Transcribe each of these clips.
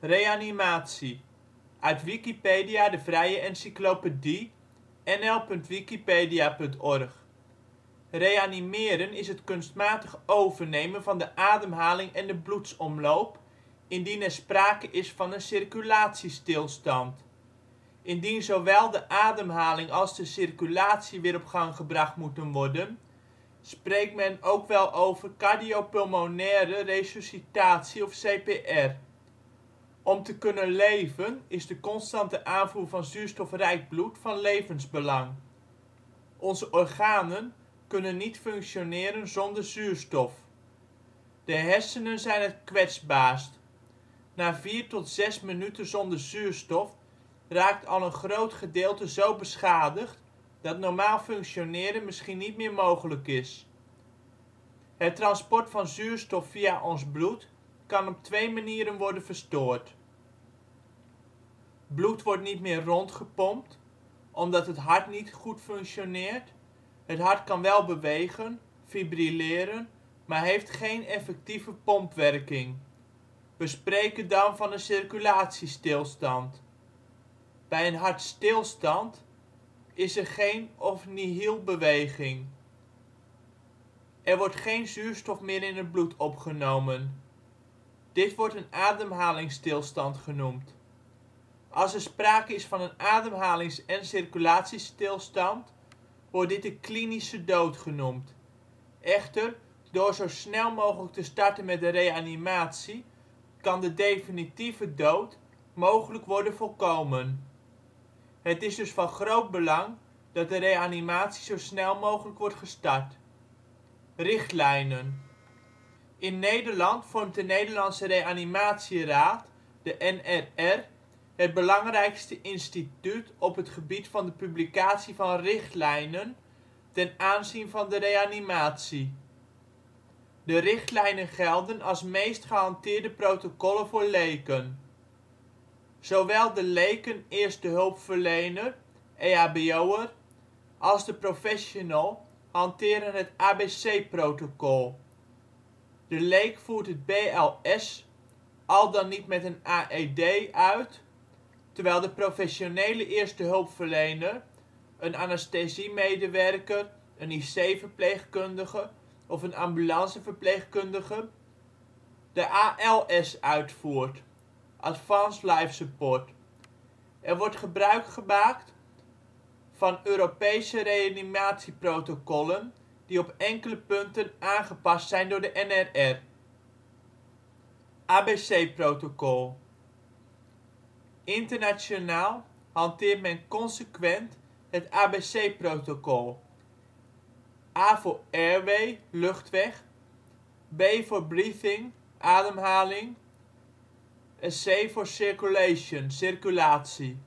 Reanimatie, uit Wikipedia, de vrije encyclopedie. nl.wikipedia.org. Reanimeren is het kunstmatig overnemen van de ademhaling en de bloedsomloop, indien er sprake is van een circulatiestilstand. Indien zowel de ademhaling als de circulatie weer op gang gebracht moeten worden, spreekt men ook wel over cardiopulmonaire resuscitatie of CPR. Om te kunnen leven is de constante aanvoer van zuurstofrijk bloed van levensbelang. Onze organen kunnen niet functioneren zonder zuurstof. De hersenen zijn het kwetsbaarst. Na 4 tot 6 minuten zonder zuurstof raakt al een groot gedeelte zo beschadigd dat normaal functioneren misschien niet meer mogelijk is. Het transport van zuurstof via ons bloed kan op 2 manieren worden verstoord. Bloed wordt niet meer rondgepompt, omdat het hart niet goed functioneert. Het hart kan wel bewegen, fibrilleren, maar heeft geen effectieve pompwerking. We spreken dan van een circulatiestilstand. Bij een hartstilstand is er geen of nihil beweging. Er wordt geen zuurstof meer in het bloed opgenomen. Dit wordt een ademhalingsstilstand genoemd. Als er sprake is van een ademhalings - en circulatiestilstand, wordt dit de klinische dood genoemd. Echter, door zo snel mogelijk te starten met de reanimatie kan de definitieve dood mogelijk worden voorkomen. Het is dus van groot belang dat de reanimatie zo snel mogelijk wordt gestart. Richtlijnen. In Nederland vormt de Nederlandse Reanimatieraad, de NRR, het belangrijkste instituut op het gebied van de publicatie van richtlijnen ten aanzien van de reanimatie. De richtlijnen gelden als meest gehanteerde protocollen voor leken. Zowel de leken eerstehulpverlener (EHBO'er) als de professional hanteren het ABC-protocol. De leek voert het BLS al dan niet met een AED uit, terwijl de professionele eerstehulpverlener (een anesthesiemedewerker, een IC-verpleegkundige of een ambulanceverpleegkundige) de ALS uitvoert (Advanced Life Support). Er wordt gebruik gemaakt van Europese reanimatieprotocollen die op enkele punten aangepast zijn door de NRR. ABC-protocol. Internationaal hanteert men consequent het ABC-protocol. A voor airway (luchtweg), B voor breathing (ademhaling) en C voor circulation (circulatie).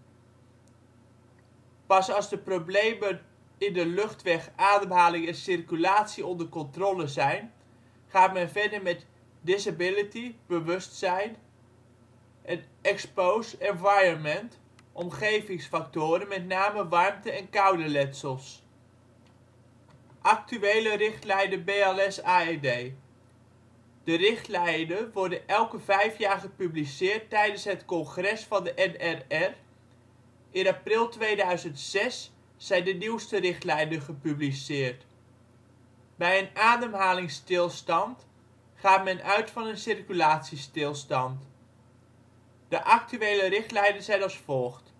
Pas als de problemen in de luchtweg, ademhaling en circulatie onder controle zijn, gaat men verder met disability (bewustzijn) en expose environment (omgevingsfactoren, met name warmte en koudeletsels). Actuele richtlijnen BLS-AED. De richtlijnen worden elke 5 jaar gepubliceerd tijdens het congres van de NRR. In april 2006 zijn de nieuwste richtlijnen gepubliceerd. Bij een ademhalingsstilstand gaat men uit van een circulatiestilstand. De actuele richtlijnen zijn als volgt: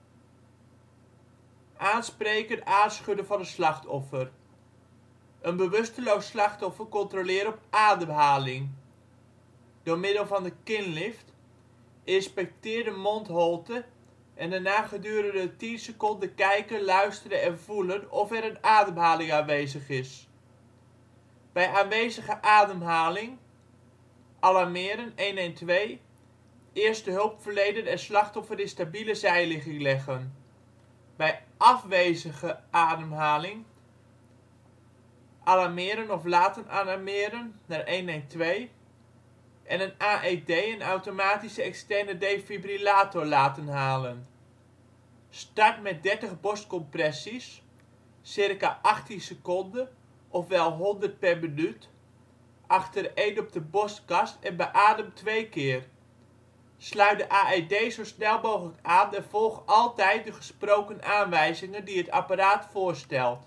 aanspreken, aanschudden van een slachtoffer. Een bewusteloos slachtoffer controleren op ademhaling. Door middel van de chinlift inspecteer de mondholte en daarna gedurende 10 seconden kijken, luisteren en voelen of er een ademhaling aanwezig is. Bij aanwezige ademhaling alarmeren 112, eerste hulp verlenen en slachtoffer in stabiele zijligging leggen. Bij afwezige ademhaling alarmeren of laten alarmeren naar 112 en een AED, een automatische externe defibrillator, laten halen. Start met 30 borstcompressies, circa 18 seconden ofwel 100 per minuut, achtereen op de borstkas en beadem 2 keer. sluit de AED zo snel mogelijk aan en volg altijd de gesproken aanwijzingen die het apparaat voorstelt.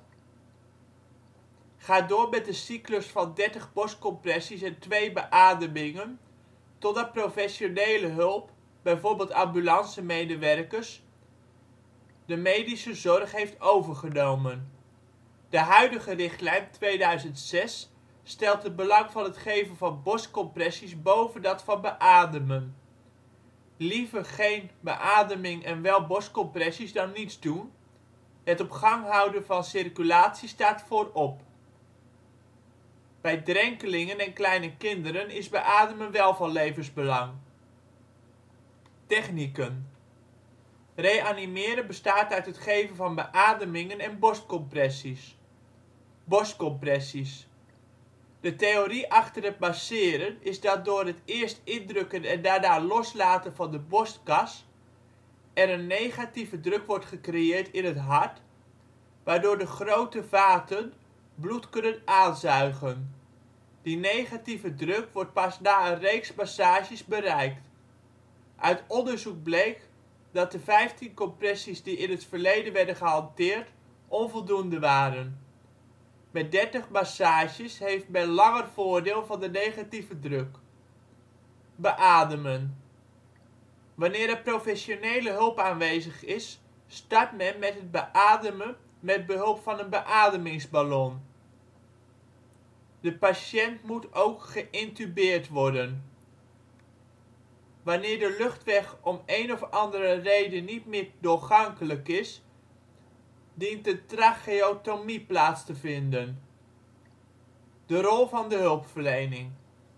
Ga door met de cyclus van 30 borstcompressies en 2 beademingen totdat professionele hulp, bijvoorbeeld ambulancemedewerkers, de medische zorg heeft overgenomen. De huidige richtlijn (2006) stelt het belang van het geven van borstcompressies boven dat van beademen. Liever geen beademing en wel borstcompressies dan niets doen, het op gang houden van circulatie staat voorop. Bij drenkelingen en kleine kinderen is beademen wel van levensbelang. Technieken. Reanimeren bestaat uit het geven van beademingen en borstcompressies. Borstcompressies. De theorie achter het masseren is dat door het eerst indrukken en daarna loslaten van de borstkas er een negatieve druk wordt gecreëerd in het hart, waardoor de grote vaten bloed kunnen aanzuigen. Die negatieve druk wordt pas na een reeks massages bereikt. Uit onderzoek bleek dat de 15 compressies die in het verleden werden gehanteerd onvoldoende waren. Met 30 massages heeft men langer voordeel van de negatieve druk. Beademen. Wanneer er professionele hulp aanwezig is, start men met het beademen met behulp van een beademingsballon. De patiënt moet ook geïntubeerd worden. Wanneer de luchtweg om een of andere reden niet meer doorgankelijk is, dient een tracheotomie plaats te vinden. De rol van de hulpverlening.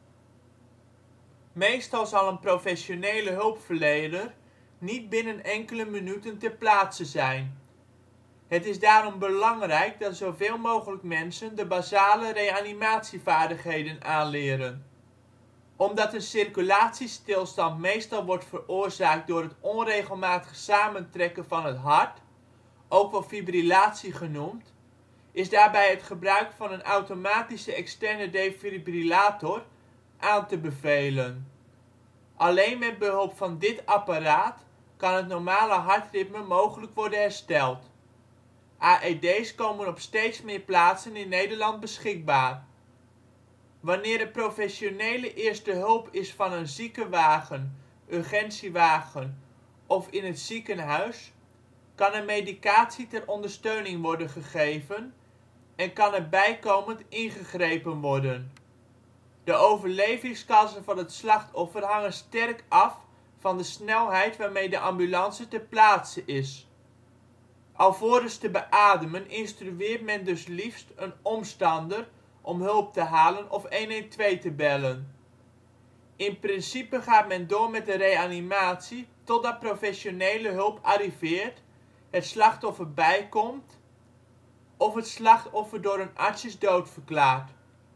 Meestal zal een professionele hulpverlener niet binnen enkele minuten ter plaatse zijn. Het is daarom belangrijk dat zoveel mogelijk mensen de basale reanimatievaardigheden aanleren. Omdat een circulatiestilstand meestal wordt veroorzaakt door het onregelmatig samentrekken van het hart, ook wel fibrillatie genoemd, is daarbij het gebruik van een automatische externe defibrillator aan te bevelen. Alleen met behulp van dit apparaat kan het normale hartritme mogelijk worden hersteld. AED 's komen op steeds meer plaatsen in Nederland beschikbaar. Wanneer er professionele eerste hulp is van een ziekenwagen, urgentiewagen of in het ziekenhuis, kan er medicatie ter ondersteuning worden gegeven en kan er bijkomend ingegrepen worden. De overlevingskansen van het slachtoffer hangen sterk af van de snelheid waarmee de ambulance ter plaatse is. Alvorens te beademen instrueert men dus liefst een omstander om hulp te halen of 112 te bellen. In principe gaat men door met de reanimatie totdat professionele hulp arriveert, het slachtoffer bijkomt of het slachtoffer door een arts is doodverklaard.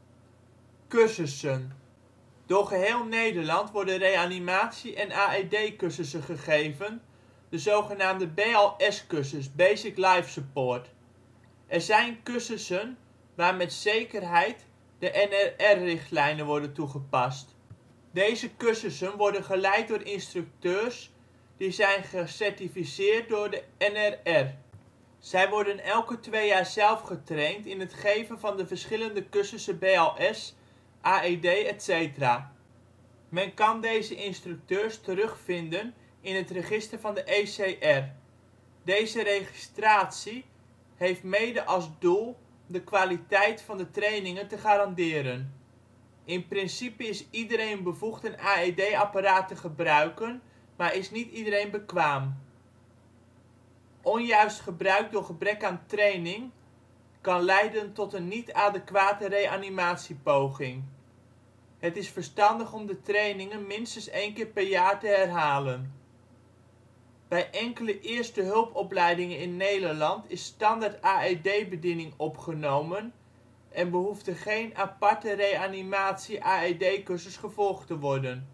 Cursussen. Door geheel Nederland worden reanimatie - en AED-cursussen gegeven, de zogenaamde BLS-cursus (Basic Life Support). Er zijn cursussen waar met zekerheid de NRR-richtlijnen worden toegepast. Deze cursussen worden geleid door instructeurs die zijn gecertificeerd door de NRR. Zij worden elke 2 jaar zelf getraind in het geven van de verschillende cursussen BLS, AED etc. Men kan deze instructeurs terugvinden in het register van de ECR. Deze registratie heeft mede als doel de kwaliteit van de trainingen te garanderen. In principe is iedereen bevoegd een AED-apparaat te gebruiken, maar is niet iedereen bekwaam. Onjuist gebruik door gebrek aan training kan leiden tot een niet adequate reanimatiepoging. Het is verstandig om de trainingen minstens 1 keer per jaar te herhalen. Bij enkele eerste hulpopleidingen in Nederland is standaard AED-bediening opgenomen en behoeft er geen aparte reanimatie-AED-cursus gevolgd te worden.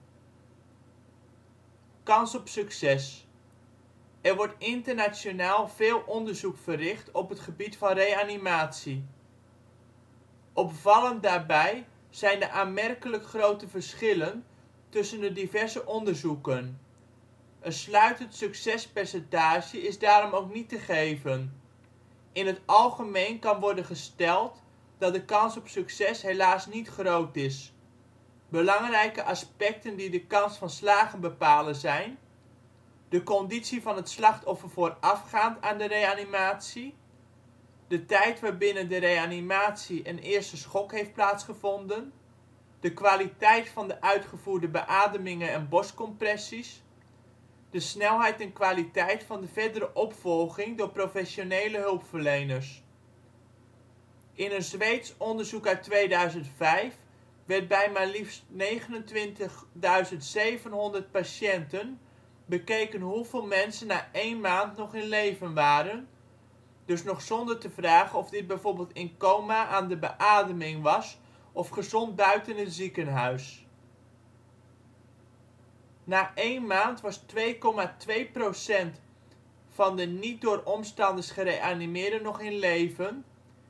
Kans op succes. Er wordt internationaal veel onderzoek verricht op het gebied van reanimatie. Opvallend daarbij zijn de aanmerkelijk grote verschillen tussen de diverse onderzoeken. Een sluitend succespercentage is daarom ook niet te geven. In het algemeen kan worden gesteld dat de kans op succes helaas niet groot is. Belangrijke aspecten die de kans van slagen bepalen zijn: de conditie van het slachtoffer voorafgaand aan de reanimatie, de tijd waarbinnen de reanimatie en eerste schok heeft plaatsgevonden, de kwaliteit van de uitgevoerde beademingen en borstcompressies, de snelheid en kwaliteit van de verdere opvolging door professionele hulpverleners. In een Zweeds onderzoek uit 2005 werd bij maar liefst 29.700 patiënten bekeken hoeveel mensen na 1 maand nog in leven waren, dus nog zonder te vragen of dit bijvoorbeeld in coma aan de beademing was of gezond buiten het ziekenhuis. Na 1 maand was 2,2% van de niet door omstanders gereanimeerden nog in leven,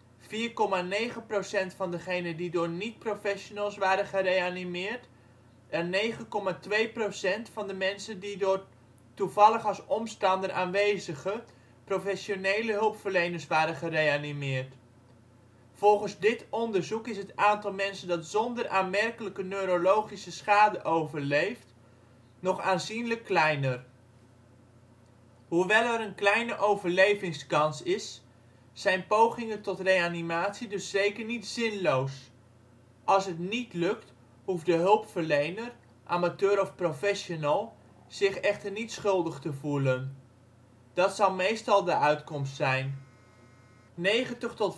4,9% van degenen die door niet-professionals waren gereanimeerd en 9,2% van de mensen die door toevallig als omstander aanwezige professionele hulpverleners waren gereanimeerd. Volgens dit onderzoek is het aantal mensen dat zonder aanmerkelijke neurologische schade overleeft nog aanzienlijk kleiner. Hoewel er een kleine overlevingskans is, zijn pogingen tot reanimatie dus zeker niet zinloos. Als het niet lukt, hoeft de hulpverlener, amateur of professional, zich echter niet schuldig te voelen. Dat zal meestal de uitkomst zijn. 90 tot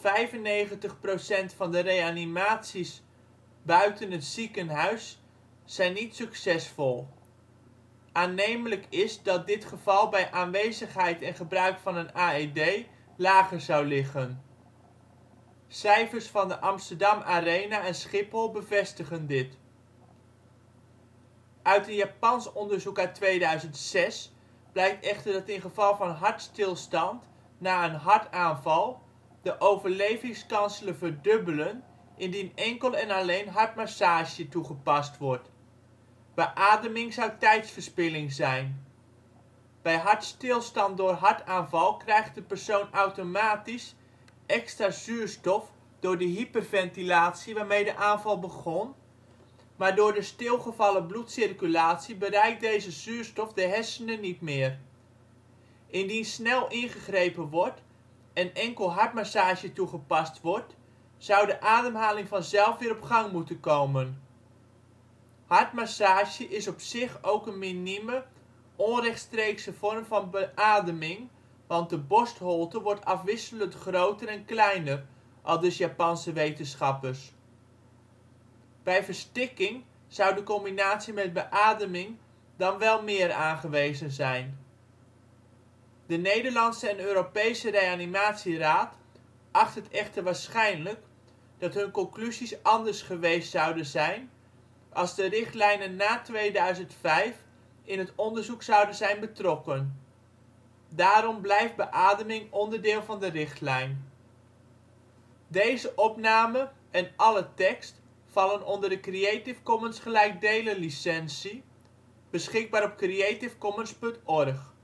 95% van de reanimaties buiten het ziekenhuis zijn niet succesvol. Aannemelijk is dat dit geval bij aanwezigheid en gebruik van een AED lager zou liggen. Cijfers van de Amsterdam Arena en Schiphol bevestigen dit. Uit een Japans onderzoek uit 2006 blijkt echter dat in geval van hartstilstand na een hartaanval de overlevingskansen verdubbelen indien enkel en alleen hartmassage toegepast wordt. Beademing zou tijdsverspilling zijn. Bij hartstilstand door hartaanval krijgt de persoon automatisch extra zuurstof door de hyperventilatie waarmee de aanval begon, maar door de stilgevallen bloedcirculatie bereikt deze zuurstof de hersenen niet meer. Indien snel ingegrepen wordt en enkel hartmassage toegepast wordt, zou de ademhaling vanzelf weer op gang moeten komen. Hartmassage is op zich ook een minieme, onrechtstreekse vorm van beademing, want de borstholte wordt afwisselend groter en kleiner, aldus Japanse wetenschappers. Bij verstikking zou de combinatie met beademing dan wel meer aangewezen zijn. De Nederlandse en Europese Reanimatieraad acht het echter waarschijnlijk dat hun conclusies anders geweest zouden zijn als de richtlijnen na 2005 in het onderzoek zouden zijn betrokken. Daarom blijft beademing onderdeel van de richtlijn. Deze opname en alle tekst vallen onder de Creative Commons gelijkdelen licentie, beschikbaar op creativecommons.org